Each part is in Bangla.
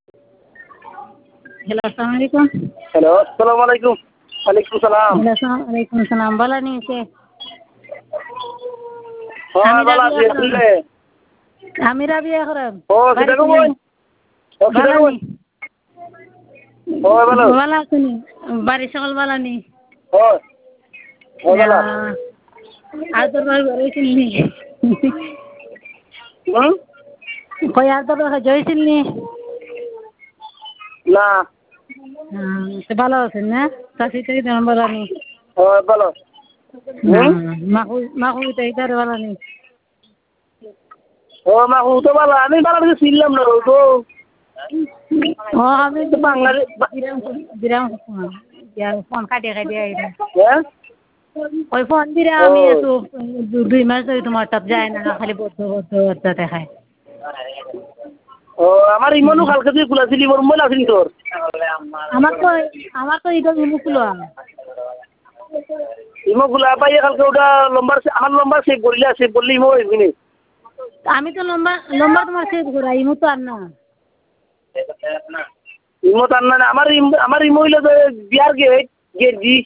হ্যালো, আসসালামু আলাইকুম। হ্যালো, আসসালামু আলাইকুম। ওয়ালাইকুম সালাম। হ্যালো, আসসালামু আলাইকুম সালাম। ভালো নি কে? হ্যাঁ, আমি ভালো রাবিয়া আছি। খরম। আপনি? আমি রাবিয়া খরম। ও, বাড়ি সেটা চিনি। কই? ও, সেটা ভালো কই? নি? ও, ভালো। ভালো আছেনি? বাড়ির সকল ভালো নি? ও, ও, ভালো। আর তোর ভাই ঘরে ছিলি? হুম? কই আর তোর ভাই জয়ছিল নি? না। তো ভালো আছেন না? চাষি তো তেমন ভালো নি। ও, ভালো। না, হুম? মাকু তো ইতারে ভালো নি। ও, মা, ও তো ভালো। আমি ভালো করে ছিলাম না, ও তো আমি তো বাঙালি। বিরাম বিরাম ফোন কাটিয়ে কাটিয়ে আইলাম। হ্যাঁ? ওই ফোন দিলে ও, আমি তো 2 মাস ধরে তোমার তাত যায় না, খালি বদ্ধ বদ্ধ বদ্ধ দেখায়। ও, আমার ইমনও কালকে তুই খুলাছিলি, মোর মোবাইল আসেনি তোর। আমার তো আমার তো এটা মুকুল। ইমো গুলা পাইয়ে কালকে ওটা লম্বার আমার লম্বার সেভ করলে ইমো এমনি। আমি তো লম্বা লম্বা তোমার সেভ করা ইমু তো আর না। ইমো তার না, আমার ইমো হইলো যে বিয়ার গেট জি।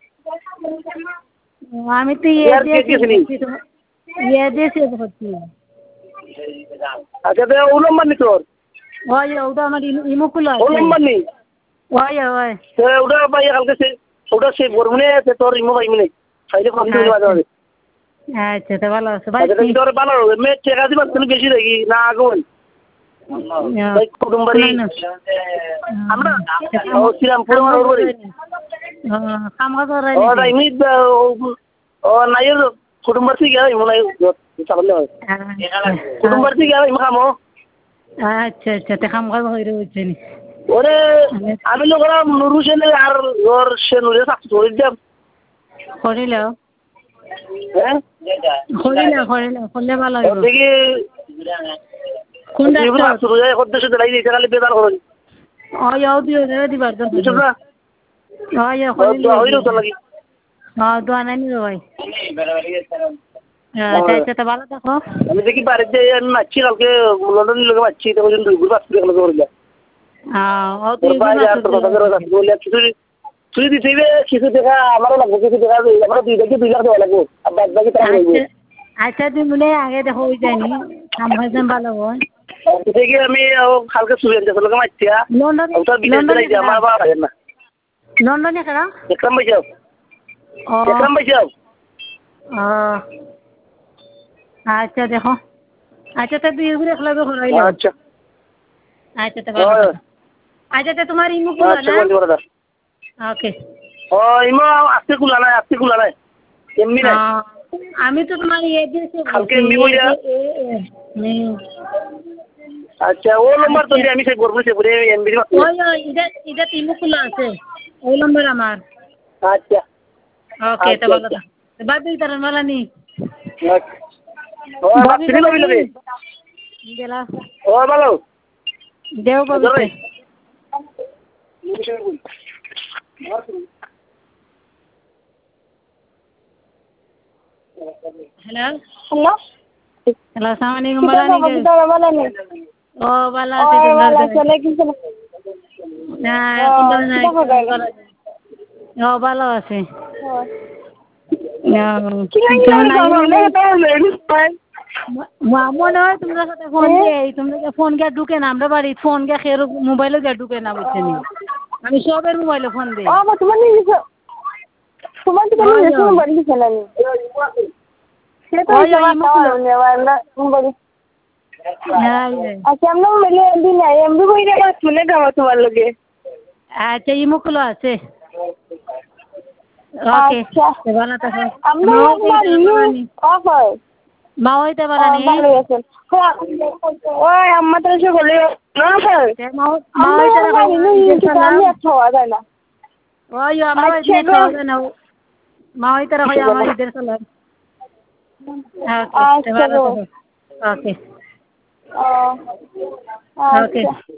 আমি তো বিয়ার গেট সেভ গেছিলি। করছি, তোমার দিয়ে সেভ করছি। আচ্ছা, তো ও নম্বর নি তোর? ওই ওটা আমার ইমুকুল ও আছে। নম্বর নি? ওই ওই তো ওটা পাইয়ে কালকে ওটা সেভ করবো নে, তোর ইমো পাইবি নে। সাইডে কম দিবি মাঝে মাঝে। আচ্ছা, তো ভালো আছে আচ্ছা, বাড়ি। তোর ভালো হবে। মেয়ে টেকা দিবার তুমি বেশি দেখি না আগুন। তাই কুটুম্বারি আমরা ও শ্রীরামপুর আমার ওর বাড়ি। কাম কাজ করাই ও, নিছে। তাই এমনি ও নাই কুটুম্বার থেকে ইমো নাই চালালে হয়। কুটুম্বার থেকে ইমো খামো। আচ্ছা আচ্ছা, তো কাম কাজ হইরে হচ্ছে নি। ওরে আমি লোক নুরু সেনে আর ওর সে নুরে থাকতো ওই যাব। করিল হ্যাঁ, করলে ভালো ওর হইব। দেখি কোন ডাক্তার? শুরু যায় ওর দেশে দাঁড়াই দিয়েছে খালি বেদার করুন। ওই দিবার বুঝছো না? ওই হইলেও তো লাগি। দোয়া নাই নিবে ভাই। আচ্ছা আচ্ছা, তো ভালো থাকো। আমি দেখি বাড়িতে নাচছি কালকে লন্ডনের লোকে মারছি তখন দুই পাঁচ করে খেলা করলে তুই তোর বাইরে আর তোর কথা করে বলে তুই দিতে কিছু টাকা আমারও লাগবে, কিছু টাকা আমারও 2 লাখ দেওয়া লাগবে আর বাদ বাকি টাকা লাগবে। আচ্ছা আচ্ছা, তুমি মনে আগে দেখো ওই যায়নি কাম হয়েছে ভালো হয়। দেখি আমি কালকে সুবিধা দিতে লোকে মারছি লন্ডনে ওটা বিদেশ লন্ডনে বেড়াইছি খেলা আমার আবার না লন্ডনে খেলা। দেখলাম পাইছাও ও দেখলাম পাইছাও। ও আচ্ছা দেখো। আচ্ছা, তো দুই ঘুরে খেলাবে ঘুরাইল। আচ্ছা, আচ্ছা, তো ভালো থাকো। আচ্ছা, তো তোমার ইমু খুলো আচ্ছা, না। বন্ধু কথা ওকে। ইমো আজকে খোলা নাই এমনি নাই। আমি তো তোমার দিয়েছি কালকে বলছি এমনি বইরা আচ্ছা, ও নম্বর তো আমি সেই করবো সে করে এমবি ওই এটা ইমু খুলো আছে ওই নম্বর আমার। আচ্ছা, ওকে, তো আচ্ছা, ভালো আচ্ছা, থাকো। বাবি তার ভালো নি? ও বাবি ভাবছিলি ভালো ভাবি নি? লোকে গেলা ও ভালো দেও বাবিতে। হ্যালো হ্যালো, হ্যালো, আসসালামু আলাইকুম। কিটা ভালো নি গে? ভালো নেই। ও ভালো ও আছে তোমরা ভালো তো? আছে, ওয়ালাইকুম সালাম। না ও এখন তো নাই। কিটা খবর? ও ভালো আছে। কি তুমি লাগে নাই খবর? বলে দেখো তো লেডিস ভাই। মনে হয় তোমরা সাথে ফোন দিয়ে তোমরা ফোন গিয়ে ঢুকে না আমরা বাড়ি ফোন গিয়ে খেয়ে মোবাইলে গিয়ে ঢুকে না বুঝছে নি। আমি সবের মোবাইলে ফোন দিই। ও তোমার নিজে তোমার তো ওই নিজে মোবাইল দিছে না নি। সে তো ওই সবার ইমুকুলো। তাও নেওয়া না মোবাইল। হ্যাঁ আচ্ছা, আমরা মোবাইলে এমবি নাই, এমবি কইরা বাস শুনে দাও তোমার লগে। আচ্ছা, ইমুকুলো আছে। ওকে, আচ্ছা, ভালো থাকো। আমরা মা তোমার হইতে ইউ পারানি। অফ হয়। মা হইতে পারানি। ভালো আছেন? ওই আম্মা তো এসে বলে না স্যার, মা আমরা হইতে রাখো জানি না ঈদের কিন্তু সালাম। আমি আর খাওয়া যায় না। ওই আমরা আচ্ছা ঈদের গো, সহজে না। মা হইতে রাখো আমার ঈদের সালাম। ওকে, আচ্ছা ভালো গো। থাকো। ওকে ও ওকে। আচ্ছা।